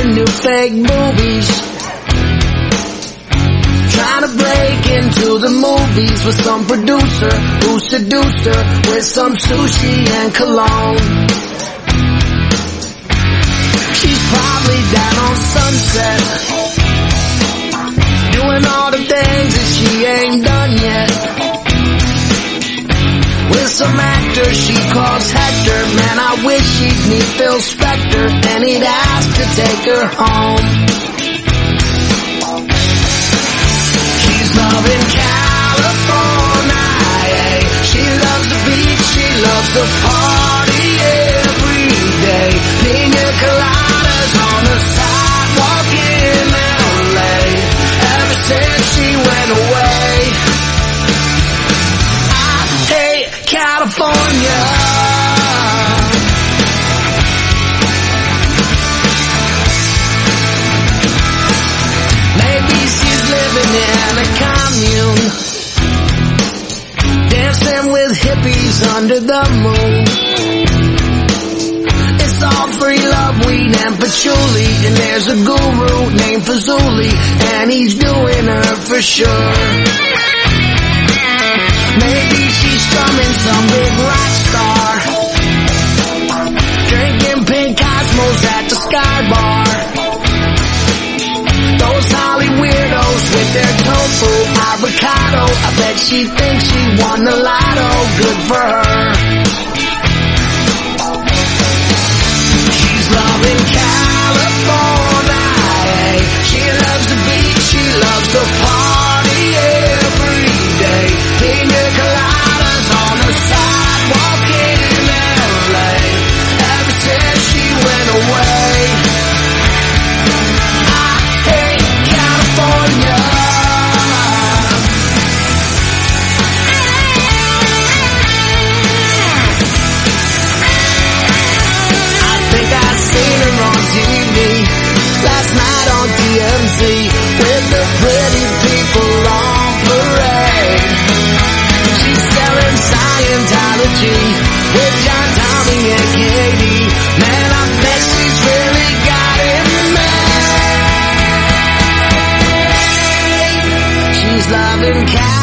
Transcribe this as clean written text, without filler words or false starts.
brand new fake movies, trying to break into the movies with some producer who seduced her with some sushi and cologne. She's probably down on Sunset, doing all the things that she ain't done yet, with some actor she calls Hector. Man, I wish she'd meet Phil Spector and he'd ask to take her home. She's loving California, she loves the beach, she loves the party every day. Pina coladas on the sidewalk in LA, ever since she went away. I hate California. Maybe she's living in a commune, dancing with hippies under the moon. It's all free love, weed and patchouli, and there's a guru named Fazuli, and he's doing her for sure. Maybe she's strumming some big rock star, drinking pink Cosmos at the Sky Bar. Those Holly weirdos with their tofu avocado, I bet she thinks she won the lotto. Good for her. She's loving California, she loves the beach, she loves the party every day. Pina coladas on the sidewalk in LA, ever since she went away. I hate California. I think I seen her on TV last night on TMZ, with the pretty people on parade. She's selling Scientology with John, Tommy, and Katie. Man, I bet she's really got it made. She's loving California.